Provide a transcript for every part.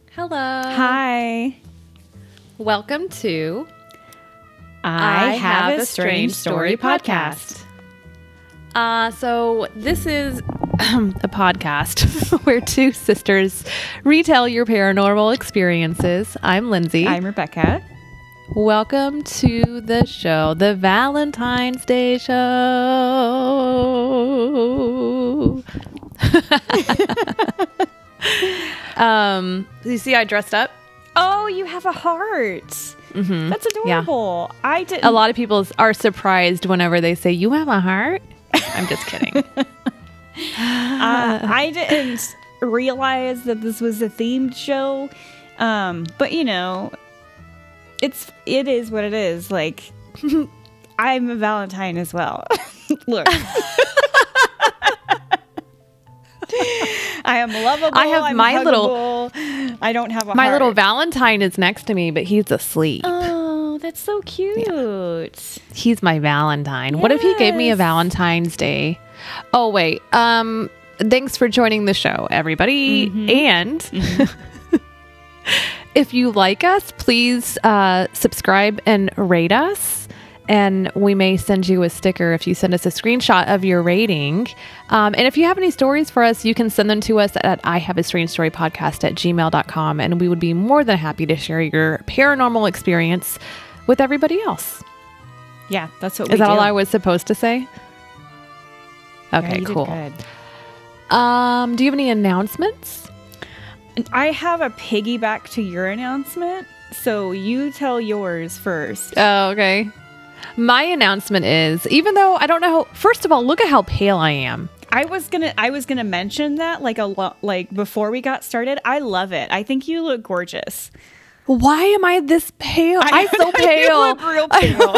Hello. Hi. Welcome to I Have a Strange Story podcast. So this is a podcast where two sisters retell your paranormal experiences. I'm Lindsay. I'm Rebecca. Welcome to the show, the Valentine's Day show. You see, I dressed up. Oh, you have a heart. Mm-hmm. That's adorable. Yeah. I didn't. A lot of people are surprised whenever they say, "You have a heart." I'm just kidding. I didn't realize that this was a themed show. But you know, it is what it is. Like, I'm a Valentine as well. Look. I am lovable. I have I don't have a my heart. little Valentine is next to me, but he's asleep. Oh, that's so cute. Yeah. He's my Valentine. Yes. What if he gave me a Valentine's Day? Oh, wait. Thanks for joining the show, everybody. Mm-hmm. And if you like us, please subscribe and rate us. And we may send you a sticker if you send us a screenshot of your rating. And if you have any stories for us, you can send them to us at ihaveastrangestorypodcast@gmail.com. And we would be more than happy to share your paranormal experience with everybody else. Yeah, that's what we do. Is that all I was supposed to say? Okay, yeah, you cool. Did good. Do you have any announcements? I have a piggyback to your announcement. So you tell yours first. Oh, okay. My announcement is, even though I don't know, first of all, look at how pale I am. I was gonna mention that like before we got started. I love it. I think you look gorgeous. Why am I this pale? I'm so pale. You look real pale.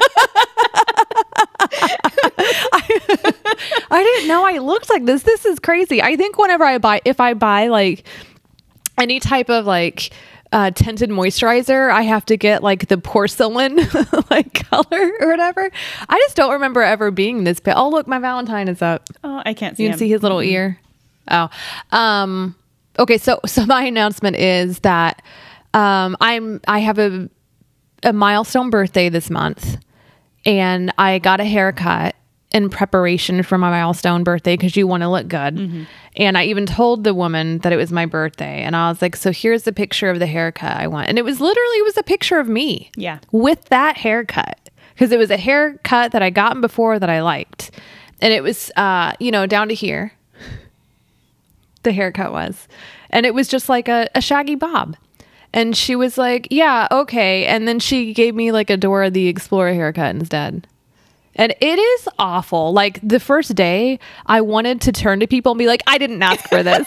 I didn't know I looked like this. This is crazy. I think whenever if I buy like any type of like tinted moisturizer, I have to get like the porcelain like color or whatever. I just don't remember ever being this pale. Oh, look, my Valentine is up. Oh, I can't see You can see his little ear. Oh, okay. So my announcement is that I have a milestone birthday this month, and I got a haircut in preparation for my milestone birthday because you want to look good. Mm-hmm. And I even told the woman that it was my birthday, and I was like, so here's the picture of the haircut I want. And it was a picture of me. Yeah. With that haircut. Because it was a haircut that I gotten before that I liked. And it was, down to here. The haircut was. And it was just like a shaggy bob. And she was like, yeah, okay. And then she gave me like a Dora the Explorer haircut instead. And it is awful. Like the first day, I wanted to turn to people and be like, I didn't ask for this.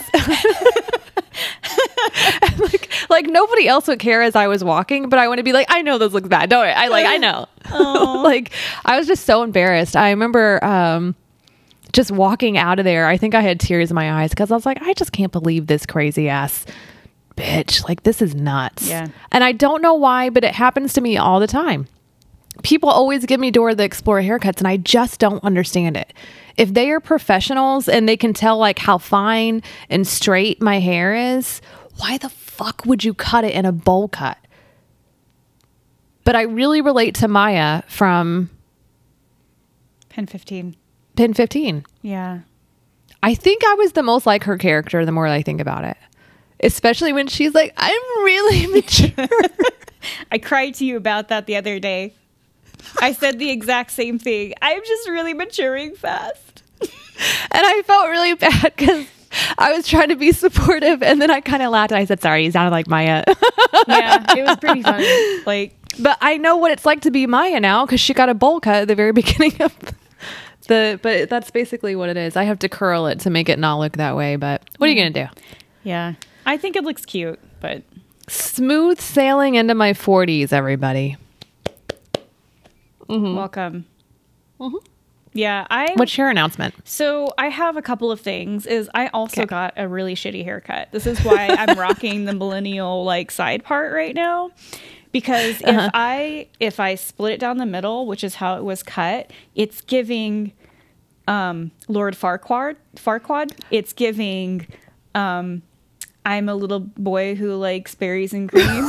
like nobody else would care as I was walking, but I want to be like, I know this looks bad. Don't I know. Like I was just so embarrassed. I remember just walking out of there. I think I had tears in my eyes because I was like, I just can't believe this crazy ass bitch. Like this is nuts. Yeah. And I don't know why, but it happens to me all the time. People always give me Dora the Explorer haircuts, and I just don't understand it. If they are professionals and they can tell like how fine and straight my hair is, why the fuck would you cut it in a bowl cut? But I really relate to Maya from Pen 15. Pen 15. Yeah. I think I was the most like her character the more I think about it. Especially when she's like, I'm really mature. I cried to you about that the other day. I said the exact same thing. I'm just really maturing fast. And I felt really bad because I was trying to be supportive, and then I kind of laughed and I said, sorry, you sounded like Maya. Yeah, it was pretty funny. But I know what it's like to be Maya now because she got a bowl cut at the very beginning of but that's basically what it is. I have to curl it to make it not look that way, but what are you going to do? Yeah. I think it looks cute, but smooth sailing into my 40s, everybody. Mm-hmm. Welcome. Mm-hmm. Yeah, What's your announcement? So I have a couple of things. I also got a really shitty haircut. This is why I'm rocking the millennial like side part right now, because if I split it down the middle, which is how it was cut, it's giving Lord Farquaad. It's giving I'm a little boy who likes berries and cream.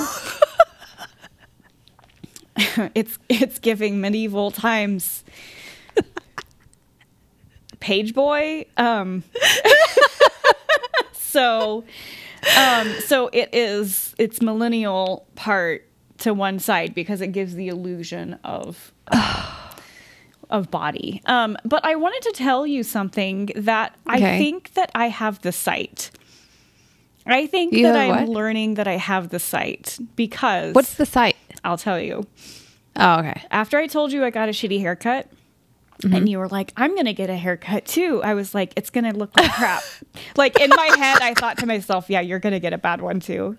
It's giving medieval times. Page boy. So it's millennial part to one side because it gives the illusion of body. But I wanted to tell you something that I think that I have the sight. I think that I'm learning that I have the sight because... What's the sight? I'll tell you. Oh, okay. After I told you I got a shitty haircut, and you were like, I'm going to get a haircut too. I was like, it's going to look like crap. Like in my head, I thought to myself, yeah, you're going to get a bad one too.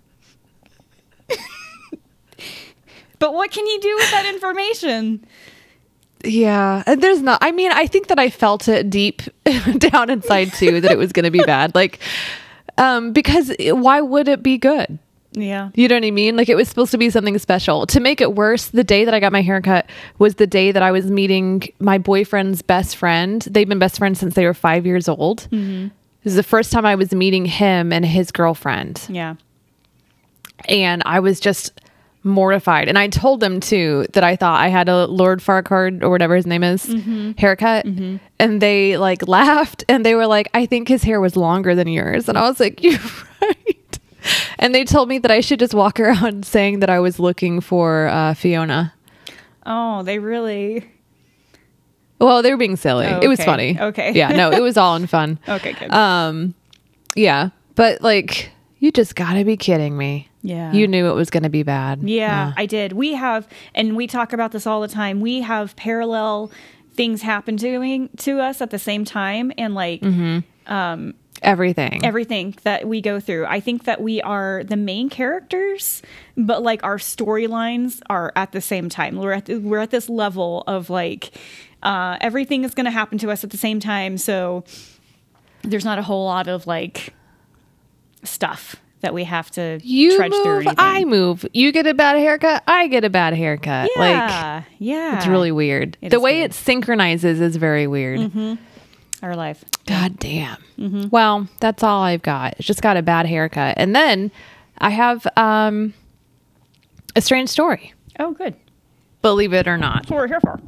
But what can you do with that information? Yeah. There's not, I mean, I think that I felt it deep down inside too, that it was going to be bad. Like, because why would it be good? Yeah. You know what I mean? Like it was supposed to be something special. To make it worse, the day that I got my haircut was the day that I was meeting my boyfriend's best friend. They've been best friends since they were 5 years old. Mm-hmm. This is the first time I was meeting him and his girlfriend. Yeah. And I was just mortified. And I told them too that I thought I had a Lord Farquhar or whatever his name is haircut. Mm-hmm. And they like laughed and they were like, I think his hair was longer than yours. And I was like, you're right. And they told me that I should just walk around saying that I was looking for Fiona. Oh, they really... Well, they were being silly. Oh, It was funny. Okay. Yeah, no, it was all in fun. Okay, good. Yeah, but like, you just gotta be kidding me. Yeah. You knew it was going to be bad. Yeah, I did. We have, and we talk about this all the time, we have parallel things happen to us at the same time. And like... everything that we go through. I think that we are the main characters, but like our storylines are at the same time. We're at this level of like everything is going to happen to us at the same time. So there's not a whole lot of like stuff that we have to trudge through. Anything. I move. You get a bad haircut. I get a bad haircut. Yeah, it's really weird. The way it synchronizes is very weird. Mm-hmm. Our life. God damn. Mm-hmm. Well, that's all I've got. It's just got a bad haircut. And then I have a strange story. Oh, good. Believe it or not. That's what we're here for.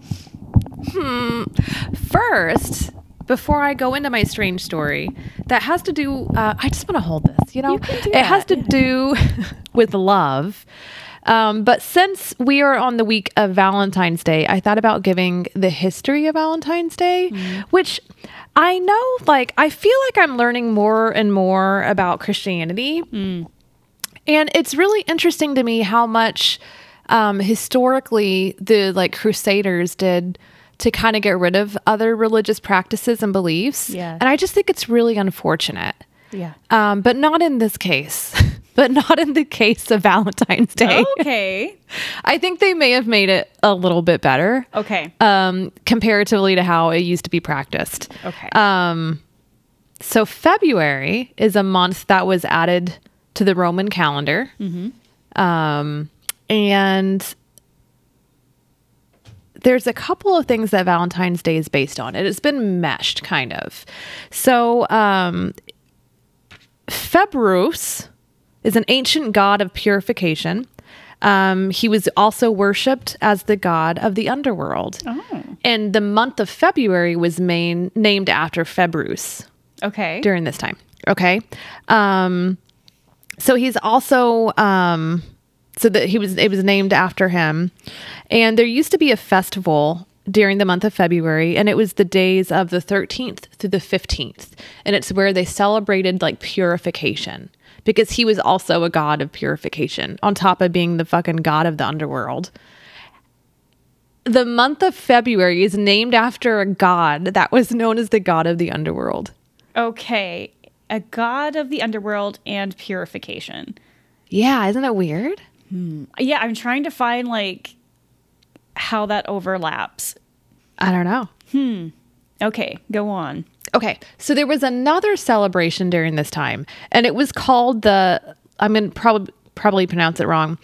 First, before I go into my strange story, that has to do, I just want to hold this, You can do it that, has to do with love. But since we are on the week of Valentine's Day, I thought about giving the history of Valentine's Day, which I know, like, I feel like I'm learning more and more about Christianity. And it's really interesting to me how much historically the like Crusaders did to kind of get rid of other religious practices and beliefs. Yeah. And I just think it's really unfortunate. Yeah. But not in this case. But not in the case of Valentine's Day. Okay. I think they may have made it a little bit better. Okay. Comparatively to how it used to be practiced. Okay. So February is a month that was added to the Roman calendar. And there's a couple of things that Valentine's Day is based on. It has been meshed, kind of. So Februus is an ancient god of purification. He was also worshipped as the god of the underworld. Oh. And the month of February was named after Februus. Okay. During this time. Okay. So he's also, it was named after him. And there used to be a festival during the month of February, and it was the days of the 13th through the 15th. And it's where they celebrated like purification, because he was also a god of purification on top of being the fucking god of the underworld. The month of February is named after a god that was known as the god of the underworld. Okay. A god of the underworld and purification. Yeah, isn't that weird? Yeah, I'm trying to find like how that overlaps. I don't know. Okay, go on. Okay, so there was another celebration during this time, and it was called I'm going to probably pronounce it wrong,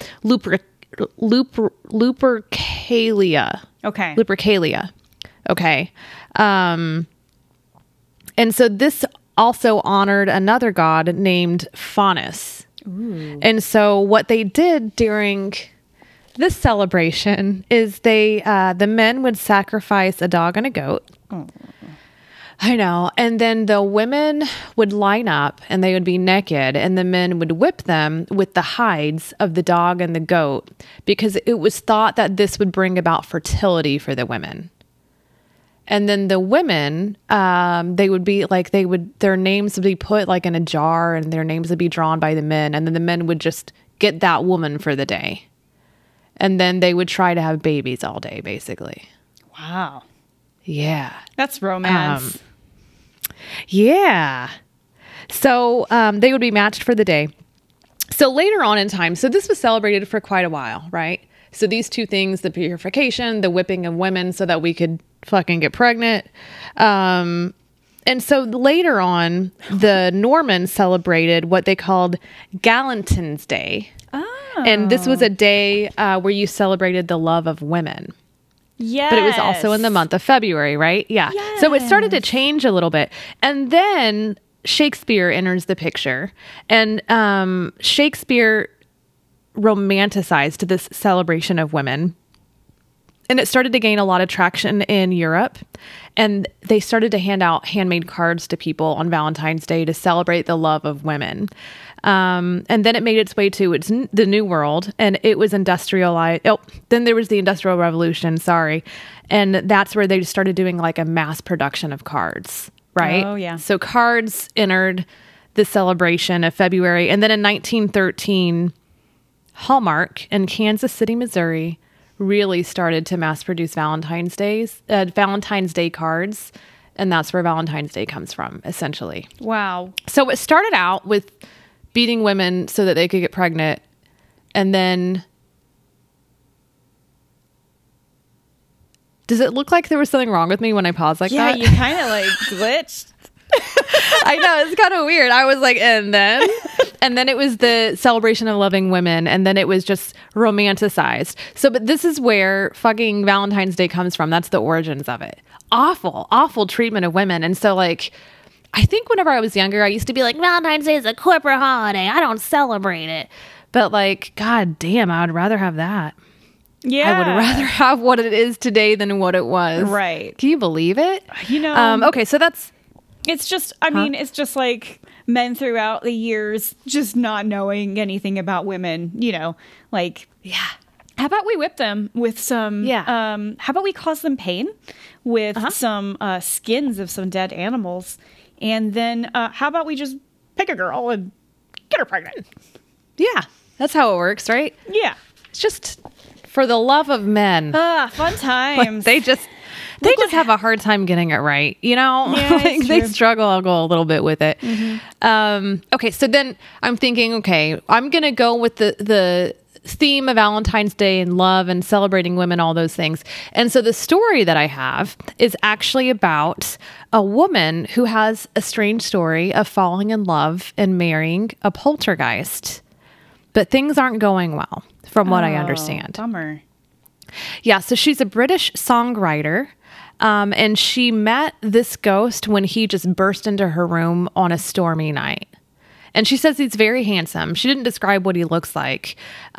Lupercalia. Okay. Lupercalia. Okay. And so this also honored another god named Faunus. Ooh. And so what they did during this celebration is the men would sacrifice a dog and a goat. Oh. I know. And then the women would line up and they would be naked, and the men would whip them with the hides of the dog and the goat, because it was thought that this would bring about fertility for the women. And then the women, their names would be put like in a jar, and their names would be drawn by the men. And then the men would just get that woman for the day. And then they would try to have babies all day, basically. Wow. Yeah. That's romance. Yeah. So they would be matched for the day. So later on in time, so this was celebrated for quite a while, right? So these two things, the purification, the whipping of women so that we could fucking get pregnant. And so later on, the Normans celebrated what they called Galentine's Day. Oh. And this was a day where you celebrated the love of women. Yes. But it was also in the month of February, right? Yeah. Yes. So it started to change a little bit. And then Shakespeare enters the picture. And Shakespeare romanticized this celebration of women. And it started to gain a lot of traction in Europe. And they started to hand out handmade cards to people on Valentine's Day to celebrate the love of women. And then it made its way to the New World, and it was industrialized. Oh, then there was the Industrial Revolution, sorry. And that's where they started doing like a mass production of cards, right? Oh, yeah. So cards entered the celebration of February. And then in 1913, Hallmark in Kansas City, Missouri, really started to mass produce Valentine's Day cards. And that's where Valentine's Day comes from, essentially. Wow. So it started out with beating women so that they could get pregnant. And then, does it look like there was something wrong with me when I paused like that? Yeah, you kind of like glitched. I know, it's kind of weird. I was like, and then it was the celebration of loving women, and then it was just romanticized. So, but this is where fucking Valentine's Day comes from. That's the origins of it. Awful treatment of women. And so like, I think whenever I was younger, I used to be like, Valentine's Day is a corporate holiday. I don't celebrate it. But like, God damn, I would rather have that. Yeah. I would rather have what it is today than what it was. Right. Can you believe it? You know. Okay, so that's... It's just, I mean, it's just like men throughout the years just not knowing anything about women, you know, like... Yeah. How about we whip them with some... Yeah. How about we cause them pain with some skins of some dead animals? And then how about we just pick a girl and get her pregnant? Yeah, that's how it works, right? Yeah. It's just for the love of men. Fun times. Like, they just have a hard time getting it right, you know? Yeah, like they struggle. I'll go a little bit with it. Mm-hmm. Okay, so then I'm thinking, okay, I'm going to go with the theme of Valentine's Day and love and celebrating women, all those things. And so the story that I have is actually about a woman who has a strange story of falling in love and marrying a poltergeist. But things aren't going well, from what I understand. Bummer. Yeah, so she's a British songwriter, and she met this ghost when he just burst into her room on a stormy night. And she says he's very handsome. She didn't describe what he looks like.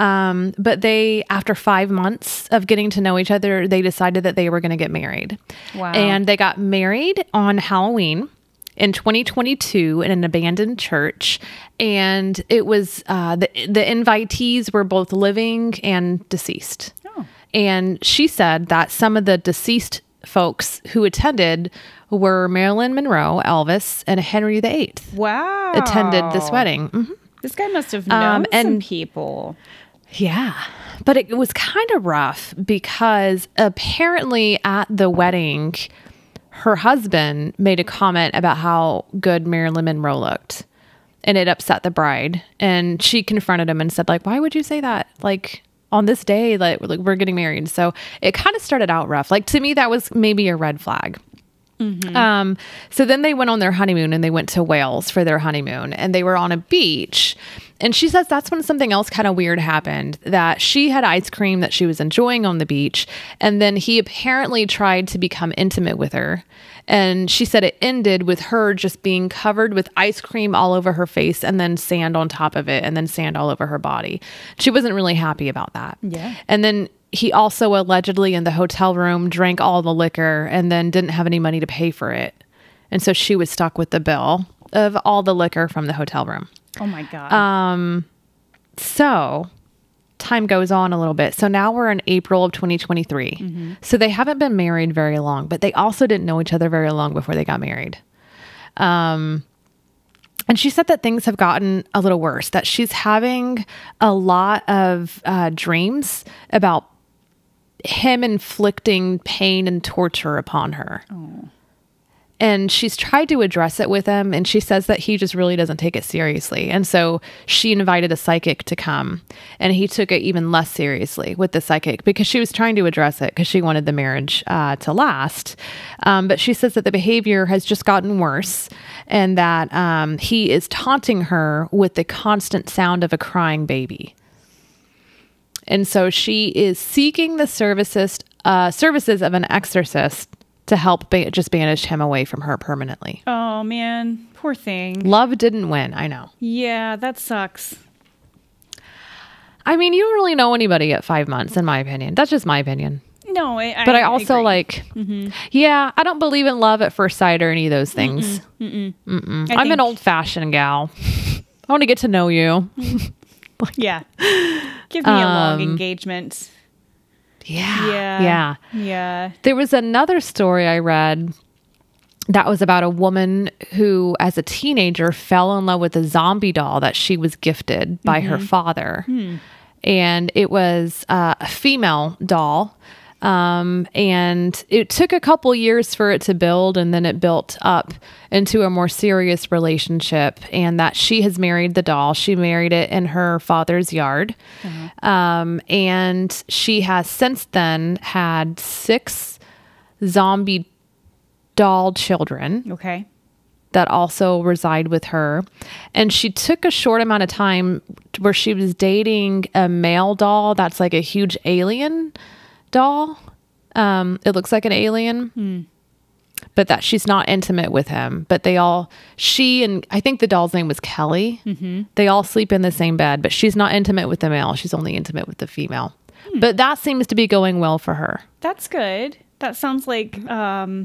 But after 5 months of getting to know each other, they decided that they were going to get married. Wow. And they got married on Halloween in 2022 in an abandoned church. And it was, the invitees were both living and deceased. Oh. And she said that some of the deceased folks who attended were Marilyn Monroe, Elvis, and Henry VIII. Wow. Attended this wedding. Mm-hmm. This guy must have known some people. Yeah. But it was kind of rough because apparently at the wedding, her husband made a comment about how good Marilyn Monroe looked. And it upset the bride. And she confronted him and said, like, why would you say that? Like, on this day, like we're getting married. So it kind of started out rough. Like, to me, that was maybe a red flag. Mm-hmm. So then they went on their honeymoon and they went to Wales for their honeymoon and they were on a beach. And she says that's when something else kind of weird happened, that she had ice cream that she was enjoying on the beach. And then he apparently tried to become intimate with her. And she said it ended with her just being covered with ice cream all over her face and then sand on top of it and then sand all over her body. She wasn't really happy about that. Yeah. And then he also allegedly in the hotel room drank all the liquor and then didn't have any money to pay for it. And so she was stuck with the bill of all the liquor from the hotel room. Oh my God. So time goes on a little bit. So now we're in April of 2023. So they haven't been married very long, but they also didn't know each other very long before they got married. And she said that things have gotten a little worse, that she's having a lot of dreams about him inflicting pain and torture upon her. Oh. And she's tried to address it with him, and she says that he just really doesn't take it seriously. And so she invited a psychic to come, and he took it even less seriously with the psychic because she was trying to address it because she wanted the marriage to last. But she says that the behavior has just gotten worse and that he is taunting her with the constant sound of a crying baby. And so she is seeking the services of an exorcist to help just banish him away from her permanently. Oh, man. Poor thing. Love didn't win. I know. Yeah, that sucks. I mean, you don't really know anybody at 5 months, in my opinion. That's just my opinion. No, But I also agree. yeah, I don't believe in love at first sight or any of those things. I'm an old-fashioned gal. I want to get to know you. Yeah. Give me a long engagement. Yeah. Yeah. There was another story I read that was about a woman who, as a teenager, fell in love with a zombie doll that she was gifted by her father. And it was a female doll. And it took a couple years for it to build, and then it built up into a more serious relationship, and that she has married the doll. She married it in her father's yard. And she has since then had 6 zombie doll children. Okay. That also reside with her. And she took a short amount of time where she was dating a male doll that's like a huge alien doll. It looks like an alien, but that she's not intimate with him. But she and I think the doll's name was Kelly. They all sleep in the same bed, but she's not intimate with the male. She's only intimate with the female. But that seems to be going well for her. That's good. That sounds like a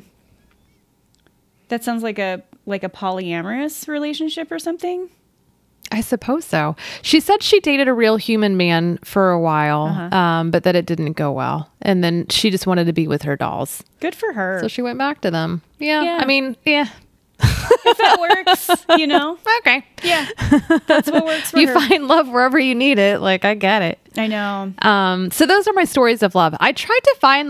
polyamorous relationship or something. I suppose so. She said she dated a real human man for a while, but that it didn't go well. And then she just wanted to be with her dolls. Good for her. So she went back to them. Yeah. I mean, yeah. If that works, you know? Okay. Yeah. That's what works for you her. find love wherever you need it. Like, I get it. I know. So those are my stories of love. I tried to find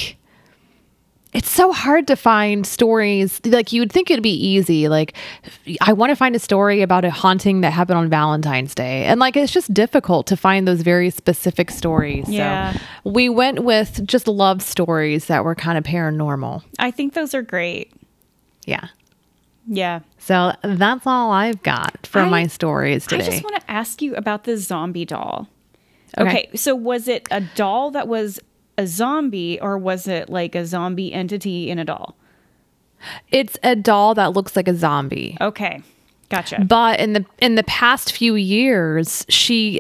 it's so hard to find stories. Like, you would think it'd be easy. Like, I want to find a story about a haunting that happened on Valentine's Day. And it's just difficult to find those very specific stories. Yeah. So we went with just love stories that were kind of paranormal. I think those are great. Yeah. Yeah. So that's all I've got for my stories today. I just want to ask you about the zombie doll. Okay. Okay. So was it a doll that was a zombie, or was it like a zombie entity in a doll? It's a doll that looks like a zombie. Okay. Gotcha. But in the past few years, she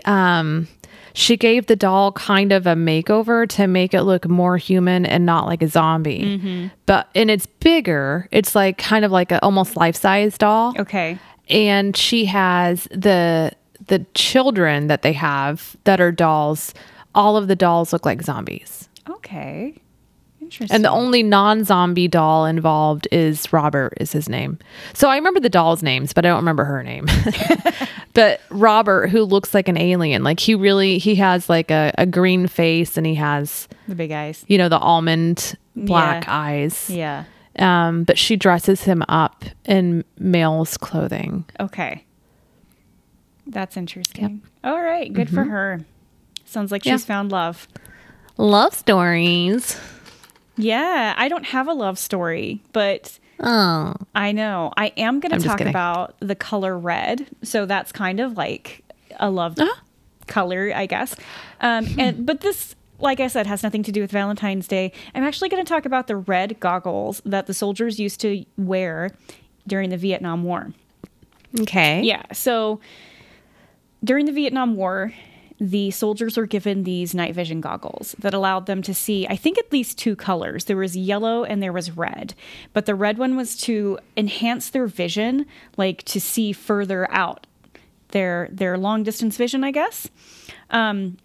gave the doll kind of a makeover to make it look more human and not like a zombie. And it's bigger. It's like kind of like a almost life-size doll. Okay. And she has the children that they have that are dolls. All of the dolls look like zombies. Okay. Interesting. And the only non-zombie doll involved is Robert, is his name. So I remember the doll's names, but I don't remember her name. But Robert, who looks like an alien, he has like a green face, and he has the big eyes. the almond black eyes. Yeah. But she dresses him up in male's clothing. Okay. That's interesting. Yep. All right. Good for her. Sounds like she's found love. Love stories. Yeah, I don't have a love story, but I know. I am going to talk about the color red. So that's kind of like a love color, I guess. But this like I said, has nothing to do with Valentine's Day. I'm actually going to talk about the red goggles that the soldiers used to wear during the Vietnam War. Okay. Yeah. So during the Vietnam War, the soldiers were given these night vision goggles that allowed them to see, I think, at least two colors. There was yellow and there was red. But the red one was to enhance their vision, like to see further out, their long distance vision, I guess. And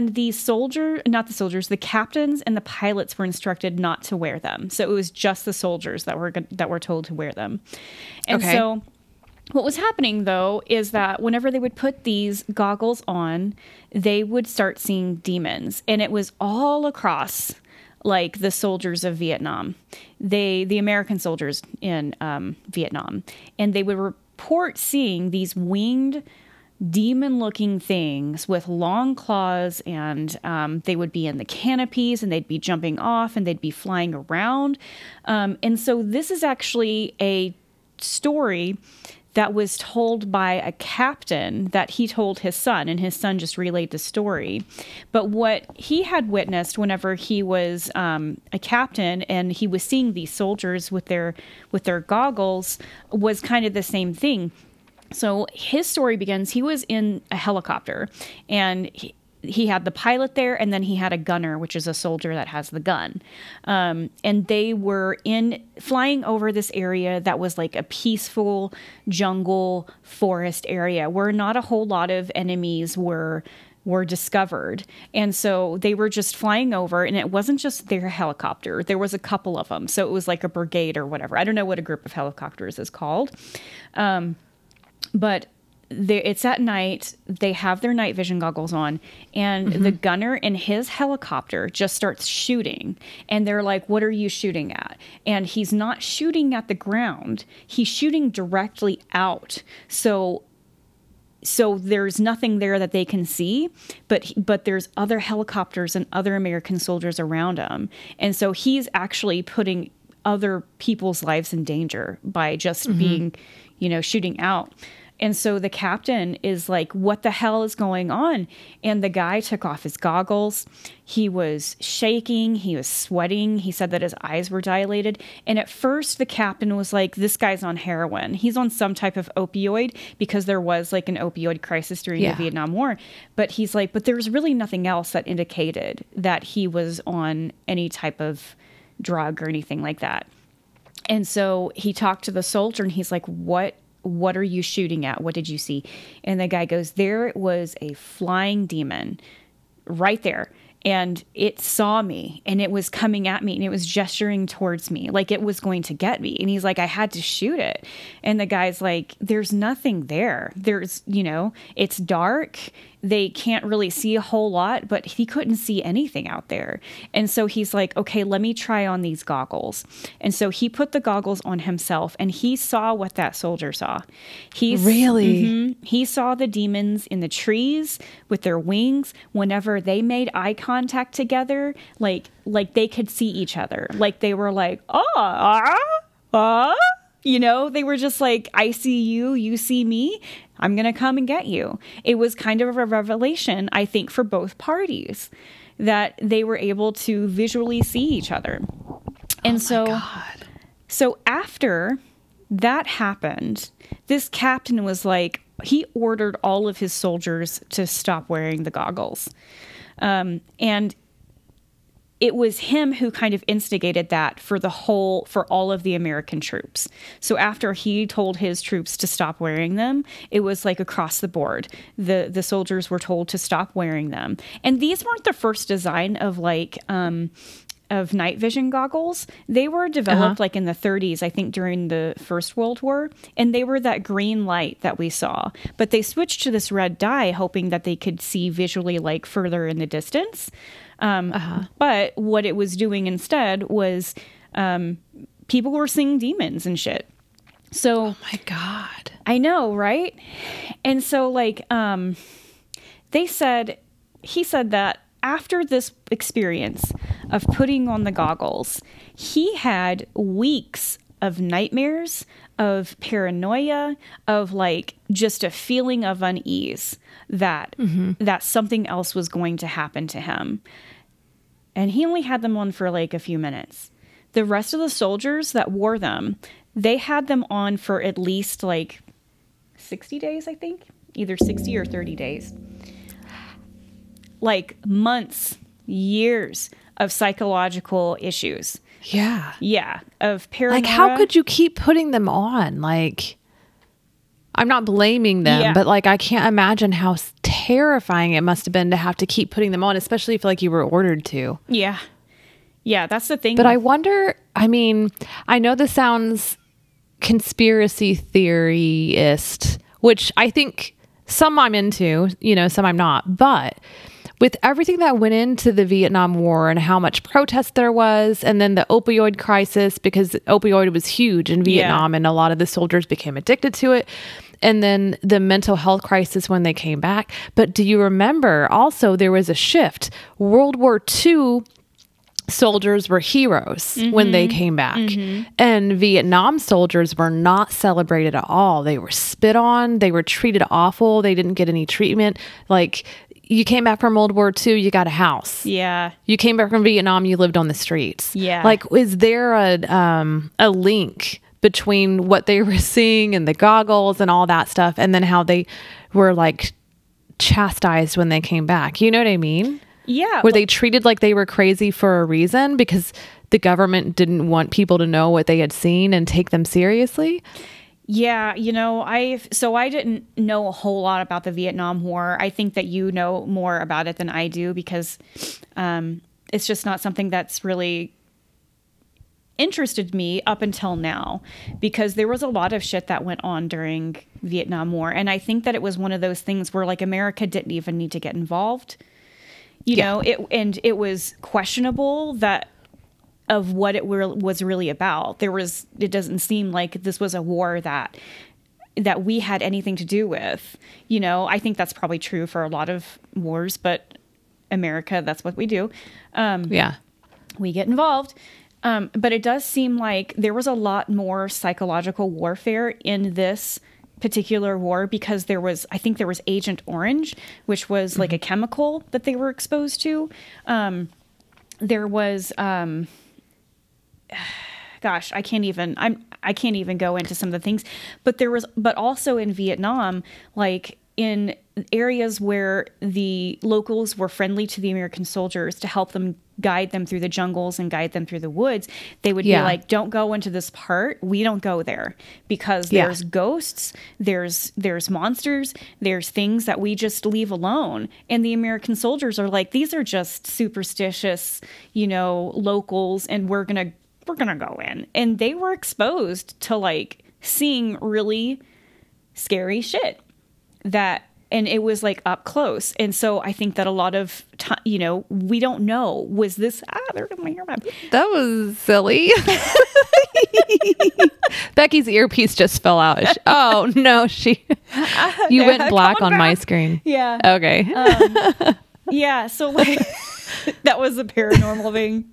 the captains and the pilots were instructed not to wear them. So it was just the soldiers that were told to wear them. And so what was happening, though, is that whenever they would put these goggles on, they would start seeing demons. And it was all across, like, the soldiers of Vietnam. The American soldiers in Vietnam. And they would report seeing these winged, demon-looking things with long claws, and they would be in the canopies, and they'd be jumping off, and they'd be flying around. And so this is actually a story that was told by a captain that he told his son, and his son just relayed the story. But what he had witnessed whenever he was a captain and he was seeing these soldiers with their goggles was kind of the same thing. So his story begins, he was in a helicopter, and he had the pilot there, and then he had a gunner, which is a soldier that has the gun. And they were flying over this area that was like a peaceful jungle forest area where not a whole lot of enemies were discovered. And so they were just flying over, and it wasn't just their helicopter. There was a couple of them. So it was like a brigade or whatever. I don't know what a group of helicopters is called. But it's at night. They have their night vision goggles on, and the gunner in his helicopter just starts shooting. And they're like, "What are you shooting at?" And he's not shooting at the ground. He's shooting directly out. So there's nothing there that they can see, but there's other helicopters and other American soldiers around him. And so he's actually putting other people's lives in danger by just being, shooting out. And so the captain is like, "What the hell is going on?" And the guy took off his goggles. He was shaking. He was sweating. He said that his eyes were dilated. And at first, the captain was like, "This guy's on heroin. He's on some type of opioid," because there was like an opioid crisis during the Vietnam War. But he's like, but there's really nothing else that indicated that he was on any type of drug or anything like that. And so he talked to the soldier, and he's like, What are you shooting at? What did you see?" And the guy goes, "There was a flying demon right there. And it saw me, and it was coming at me, and it was gesturing towards me like it was going to get me." And he's like, "I had to shoot it." And the guy's like, "There's nothing there. There's, it's dark. They can't really see a whole lot," but he couldn't see anything out there. And so he's like, "Okay, let me try on these goggles." And so he put the goggles on himself, and he saw what that soldier saw. He saw the demons in the trees with their wings. Whenever they made eye contact together, like they could see each other. Like they were like, they were just like, "I see you, you see me. I'm going to come and get you." It was kind of a revelation, I think, for both parties that they were able to visually see each other. And so after that happened, this captain was like, he ordered all of his soldiers to stop wearing the goggles. And it was him who kind of instigated that for all of the American troops. So after he told his troops to stop wearing them, it was like across the board. The soldiers were told to stop wearing them. And these weren't the first design of of night vision goggles. They were developed like in the 30s, I think, during the First World War. And they were that green light that we saw. But they switched to this red dye, hoping that they could see visually like further in the distance. But what it was doing instead was people were seeing demons and shit. So, oh my God. I know, right? And so he said that after this experience of putting on the goggles, he had weeks of nightmares, of paranoia, of like just a feeling of unease that something else was going to happen to him. and he only had them on for like a few minutes. The rest of the soldiers that wore them, they had them on for at least like 60 days, I think. Either 60 or 30 days. Like months, years of psychological issues. Yeah. Yeah. Of paranoia. Like, how could you keep putting them on? Like, I'm not blaming them, but like, I can't imagine how terrifying it must have been to have to keep putting them on, especially if like you were ordered to. Yeah. Yeah, that's the thing. But I wonder, I mean, I know this sounds conspiracy theorist, which I think some I'm into, you know, some I'm not. But with everything that went into the Vietnam War and how much protest there was, and then the opioid crisis, because opioid was huge in Vietnam and a lot of the soldiers became addicted to it. And then the mental health crisis when they came back. But do you remember also there was a shift? World War II soldiers were heroes when they came back. And Vietnam soldiers were not celebrated at all. They were spit on. They were treated awful. They didn't get any treatment. Like, you came back from World War II, you got a house. Yeah. You came back from Vietnam, you lived on the streets. Yeah. Like, is there a link between what they were seeing and the goggles and all that stuff, and then how they were like chastised when they came back? You know what I mean? Yeah. Were they treated like they were crazy for a reason because the government didn't want people to know what they had seen and take them seriously? Yeah, you know, I didn't know a whole lot about the Vietnam War. I think that you know more about it than I do because it's just not something that's really interested me up until now, because there was a lot of shit that went on during Vietnam War. And I think that it was one of those things where like America didn't even need to get involved. You know, it was questionable that of what it was really about. It doesn't seem like this was a war that we had anything to do with. You know, I think that's probably true for a lot of wars, but America, that's what we do. We get involved. But it does seem like there was a lot more psychological warfare in this particular war because I think there was Agent Orange, which was like a chemical that they were exposed to. There was, gosh, I can't even go into some of the things, but also in Vietnam, like in areas where the locals were friendly to the American soldiers to help them guide them through the jungles and guide them through the woods, they would be like, don't go into this part. We don't go there because there's ghosts, there's monsters, there's things that we just leave alone. And the American soldiers are like, these are just superstitious, you know, locals, and we're going to go in. And they were exposed to like seeing really scary shit and it was like up close. And so I think that a lot of time, you know, we don't know, was this, they're going to hear about that was silly. Becky's earpiece just fell out. Oh no, you went black on my screen. Yeah. Okay. Yeah. So like, that was a paranormal thing.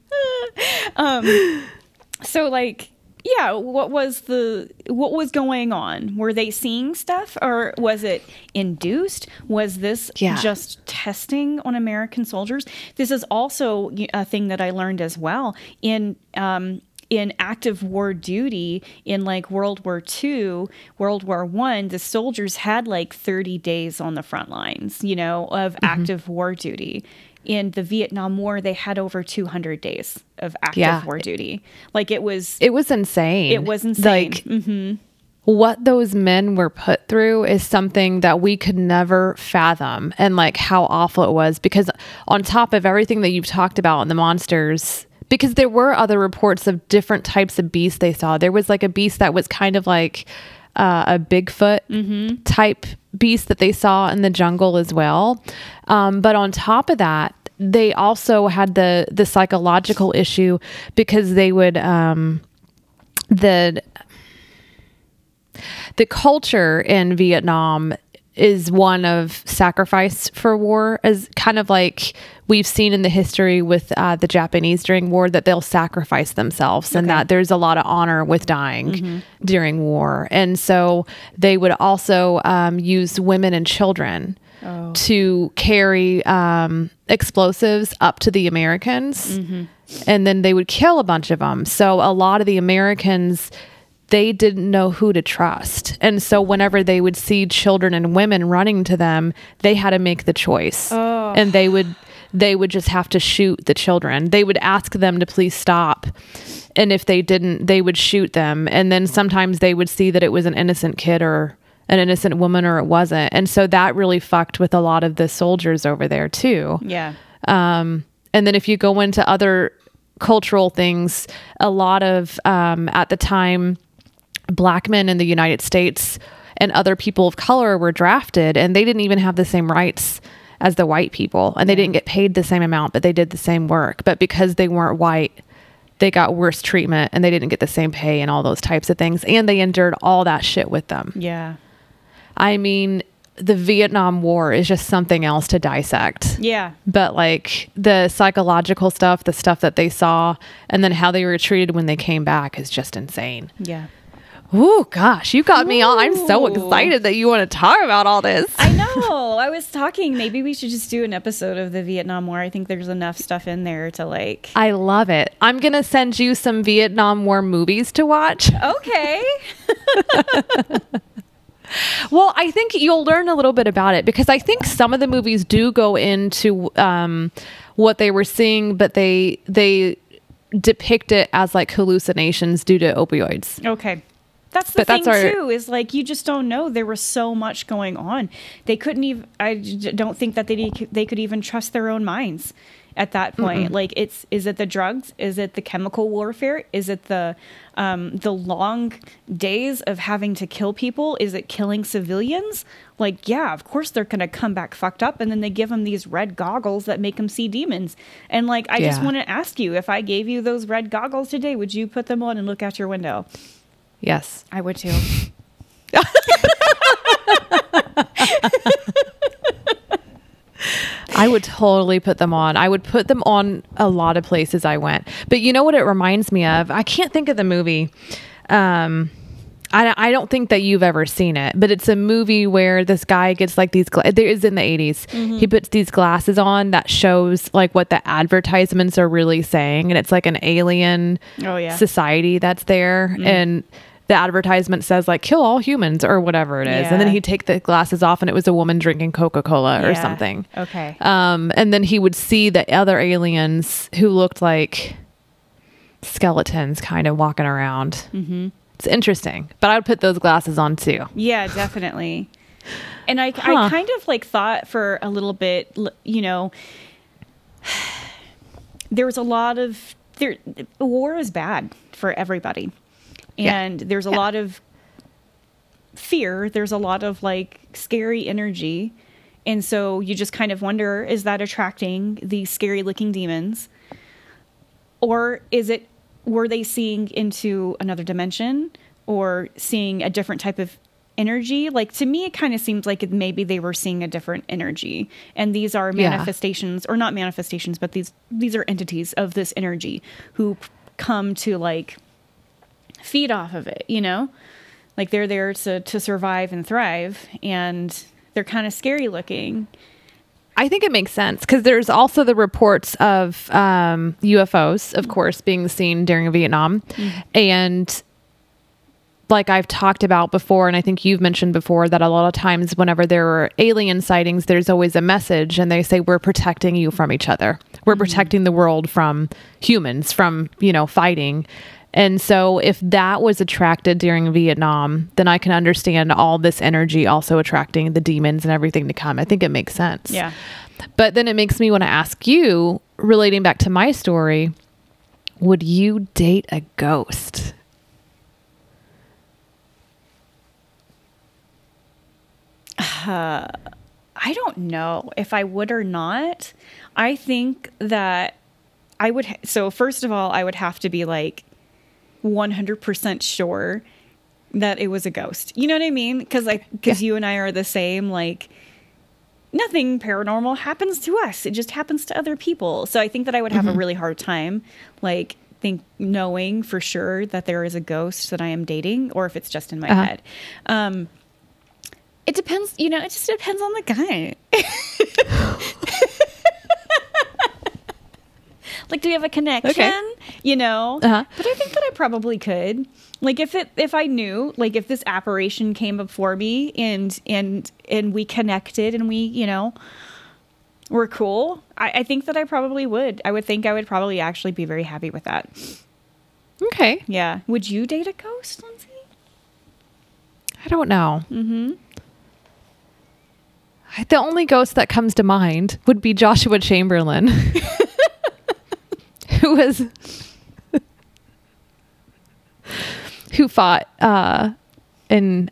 So like, yeah, what was going on? Were they seeing stuff, or was it induced? Was this just testing on American soldiers? This is also a thing that I learned as well in active war duty in like World War II, World War I. The soldiers had like 30 days on the front lines, you know, of active war duty. In the Vietnam War, they had over 200 days of active war duty. Like it was insane. It was insane. Like what those men were put through is something that we could never fathom, and like how awful it was, because on top of everything that you've talked about in the monsters, because there were other reports of different types of beasts they saw. There was like a beast that was kind of like a Bigfoot type beast that they saw in the jungle as well. But on top of that, they also had the psychological issue, because they would, the culture in Vietnam is one of sacrifice for war, as kind of like we've seen in the history with the Japanese during war, that they'll sacrifice themselves, and that there's a lot of honor with dying during war. And so they would also use women and children to carry explosives up to the Americans. And then they would kill a bunch of them. So a lot of the Americans, they didn't know who to trust. And so whenever they would see children and women running to them, they had to make the choice. And they would just have to shoot the children. They would ask them to please stop. And if they didn't, they would shoot them. And then sometimes they would see that it was an innocent kid or an innocent woman, or it wasn't. And so that really fucked with a lot of the soldiers over there too. Yeah. And then if you go into other cultural things, a lot of, at the time, black men in the United States and other people of color were drafted, and they didn't even have the same rights as the white people, and they didn't get paid the same amount, but they did the same work. But because they weren't white, they got worse treatment, and they didn't get the same pay and all those types of things. And they endured all that shit with them. Yeah. I mean, the Vietnam War is just something else to dissect. Yeah. But like the psychological stuff, the stuff that they saw, and then how they were treated when they came back is just insane. Yeah. Oh gosh, you got me on. I'm so excited that you want to talk about all this. I know. I was talking, maybe we should just do an episode of the Vietnam War. I think there's enough stuff in there to like. I love it. I'm going to send you some Vietnam War movies to watch. Okay. Well, I think you'll learn a little bit about it, because I think some of the movies do go into what they were seeing, but they depict it as like hallucinations due to opioids. Okay. That's the thing too, is like, you just don't know. There was so much going on. They couldn't even, don't think that they could even trust their own minds at that point. Mm-mm. Like, is it the drugs? Is it the chemical warfare? Is it the long days of having to kill people? Is it killing civilians? Like, yeah, of course they're going to come back fucked up. And then they give them these red goggles that make them see demons. And like, I just want to ask you, if I gave you those red goggles today, would you put them on and look out your window? Yes. I would too. I would totally put them on. I would put them on a lot of places I went. But you know what it reminds me of? I can't think of the movie. I don't think that you've ever seen it, but it's a movie where this guy gets like these, there is in the 80s. Mm-hmm. He puts these glasses on that shows like what the advertisements are really saying. And it's like an alien society that's there. Mm-hmm. And the advertisement says like, kill all humans or whatever it is. And then he'd take the glasses off and it was a woman drinking Coca-Cola or something. Okay. And then he would see the other aliens who looked like skeletons kind of walking around. Mm-hmm. It's interesting, but I would put those glasses on too. Yeah, definitely. And I kind of like thought for a little bit, you know, there was a lot of, war is bad for everybody. And there's a lot of fear. There's a lot of like scary energy. And so you just kind of wonder, is that attracting these scary looking demons? Or were they seeing into another dimension or seeing a different type of energy? Like, to me, it kind of seems like maybe they were seeing a different energy. And these are manifestations, or not manifestations, but these are entities of this energy who come to like feed off of it, you know? Like, they're there to survive and thrive, and they're kind of scary looking. I think it makes sense, because there's also the reports of UFOs, of course, being seen during Vietnam. Mm-hmm. And like I've talked about before, and I think you've mentioned before, that a lot of times whenever there are alien sightings, there's always a message, and they say, we're protecting you from each other. We're protecting the world from humans, from, you know, fighting. And so if that was attracted during Vietnam, then I can understand all this energy also attracting the demons and everything to come. I think it makes sense. Yeah. But then it makes me want to ask you, relating back to my story, would you date a ghost? I don't know if I would or not. I think that I would. So first of all, I would have to be like 100% sure that it was a ghost. You know what I mean? Because you and I are the same. Like, nothing paranormal happens to us. It just happens to other people. So I think that I would have a really hard time, like, knowing for sure that there is a ghost that I am dating, or if it's just in my head. It depends, it just depends on the guy. Like, do we have a connection? Okay. But I think that I probably could. Like, if I knew, like, if this apparition came before me and we connected and we, were cool, I think that I probably would. I would think I would probably actually be very happy with that. Okay. Yeah. Would you date a ghost, Lindsay? I don't know. The only ghost that comes to mind would be Joshua Chamberlain, who fought in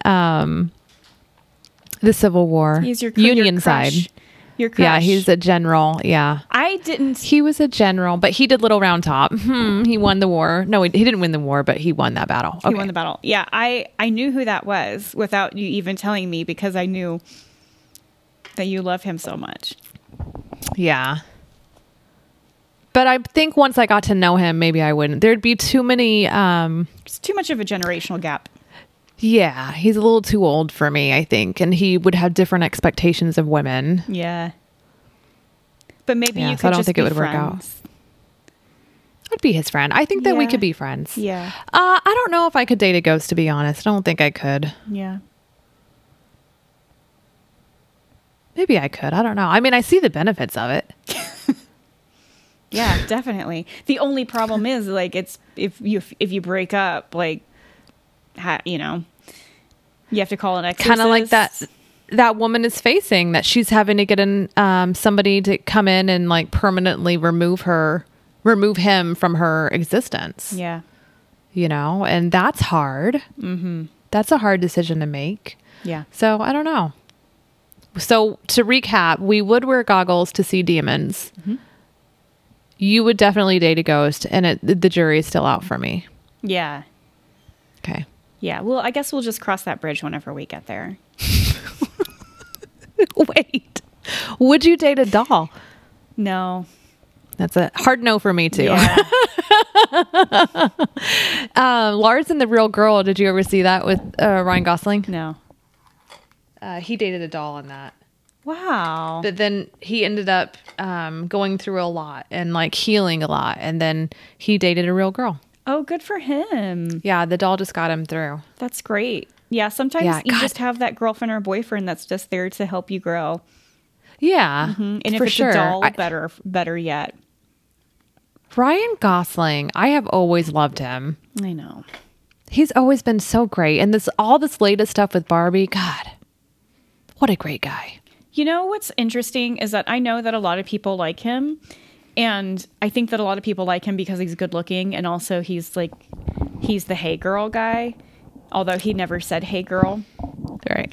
the Civil War. He's your Union crush. side. Your crush. Yeah, he's a general. Yeah. He was a general, but he did Little Round Top. He won the war. No, he didn't win the war, but he won that battle. Okay. He won the battle. Yeah, I knew who that was without you even telling me because I knew that you love him so much. Yeah. But I think once I got to know him, maybe I wouldn't. There'd be too many... It's too much of a generational gap. Yeah, he's a little too old for me, I think. And he would have different expectations of women. Yeah. But maybe you could so I don't just think be it would work out. I'd be his friend. I think that we could be friends. Yeah. I don't know if I could date a ghost, to be honest. I don't think I could. Yeah. Maybe I could. I don't know. I mean, I see the benefits of it. Yeah, definitely. The only problem is, like, it's if you break up, like, you have to call an exorcist. Kind of like that woman is facing that she's having to get in somebody to come in and like permanently remove him from her existence. Yeah. And that's hard. That's a hard decision to make. Yeah. So I don't know. So to recap, we would wear goggles to see demons. You would definitely date a ghost, and the jury is still out for me. Yeah. Okay. Yeah. Well, I guess we'll just cross that bridge whenever we get there. Wait. Would you date a doll? No. That's a hard no for me too. Yeah. Lars and the Real Girl. Did you ever see that with Ryan Gosling? No. He dated a doll in that. Wow. But then he ended up going through a lot and like healing a lot. And then he dated a real girl. Oh, good for him. Yeah, the doll just got him through. That's great. Yeah, sometimes you just have that girlfriend or boyfriend that's just there to help you grow. Yeah, And if it's a doll, better yet. Ryan Gosling, I have always loved him. I know. He's always been so great. And all this latest stuff with Barbie, God, what a great guy. You know what's interesting is that I know that a lot of people like him. And I think that a lot of people like him because he's good looking. And also he's the hey girl guy. Although he never said hey girl. Right.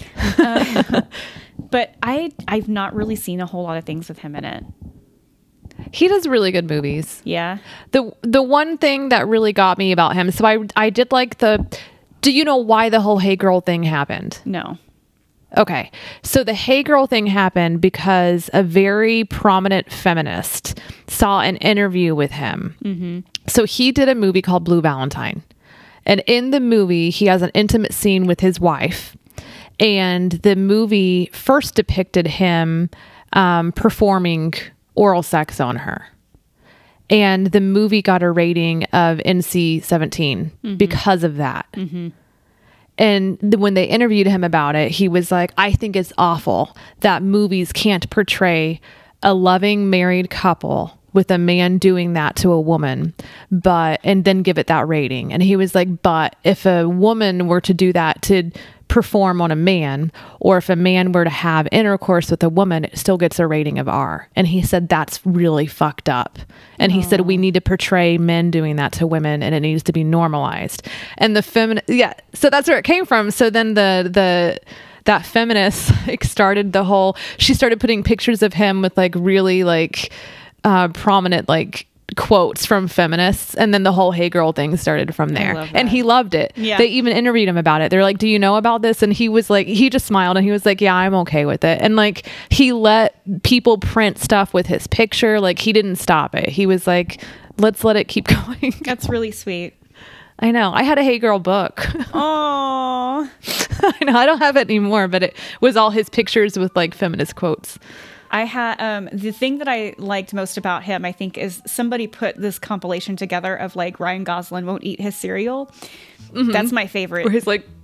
But I've not really seen a whole lot of things with him in it. He does really good movies. Yeah. The one thing that really got me about him, so I did like do you know why the whole hey girl thing happened? No. Okay. So the hey girl thing happened because a very prominent feminist saw an interview with him. Mm-hmm. So he did a movie called Blue Valentine. And in the movie, he has an intimate scene with his wife. And the movie first depicted him performing oral sex on her. And the movie got a rating of NC-17 because of that. Mm-hmm. And when they interviewed him about it, he was like, I think it's awful that movies can't portray a loving married couple with a man doing that to a woman, and then give it that rating. And he was like, but if a woman were to do that to perform on a man, or if a man were to have intercourse with a woman, it still gets a rating of R. And he said, that's really fucked up. And he said, we need to portray men doing that to women, and it needs to be normalized. And so that's where it came from. So then that feminist started she started putting pictures of him with like really like prominent like quotes from feminists, and then the whole hey girl thing started from there. And he loved it. Yeah. They even interviewed him about it. They're like, do you know about this? And he was like, he just smiled and he was like, yeah, I'm okay with it. And like he let people print stuff with his picture. Like he didn't stop it. He was like, let's let it keep going. That's really sweet. I know. I had a Hey Girl book. Oh, I know. I don't have it anymore, but it was all his pictures with like feminist quotes. I had the thing that I liked most about him, I think, is somebody put this compilation together of like Ryan Gosling won't eat his cereal. Mm-hmm. That's my favorite. Where he's like,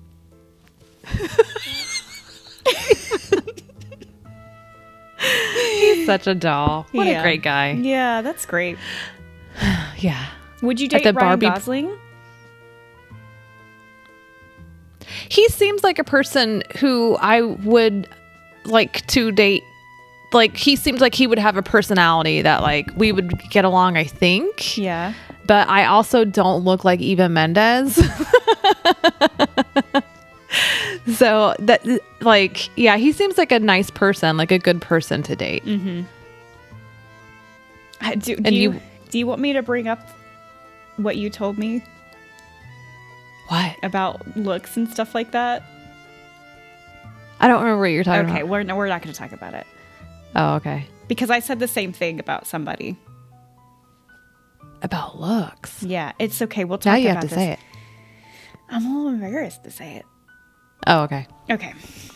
he's such a doll. What a great guy. Yeah, that's great. Yeah. Would you date Ryan Gosling? He seems like a person who I would like to date. Like, he seems like he would have a personality that like we would get along, I think. Yeah. But I also don't look like Eva Mendes. So that, like, yeah, he seems like a nice person, like a good person to date. Mm-hmm. Do you want me to bring up what you told me? What? About looks and stuff like that? I don't remember what you're talking about. Okay, we're not going to talk about it. Oh, okay. Because I said the same thing about somebody. About looks? Yeah, it's okay. We'll talk about this. Now you have to say it. I'm a little embarrassed to say it. Oh, okay. Okay.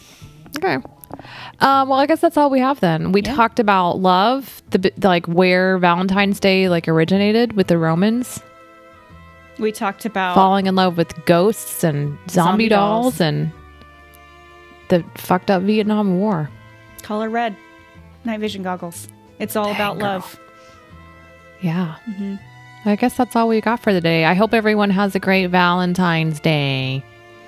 Well, I guess that's all we have then. We talked about love, the like where Valentine's Day like originated with the Romans. We talked about falling in love with ghosts and zombie dolls and the fucked up Vietnam War. Color red. Night vision goggles. It's all about love. Yeah. Mm-hmm. I guess that's all we got for the day. I hope everyone has a great Valentine's Day.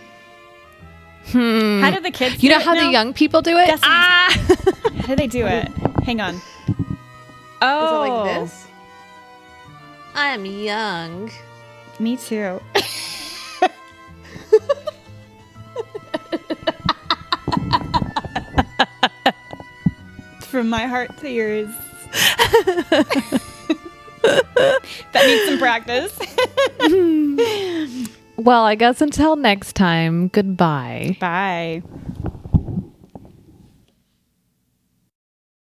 How do the kids You know how the young people do it? How do they do it? Hang on. Oh. Is it like this? I'm young. Me too. From my heart to yours. That needs some practice. Well, I guess until next time, goodbye. Bye.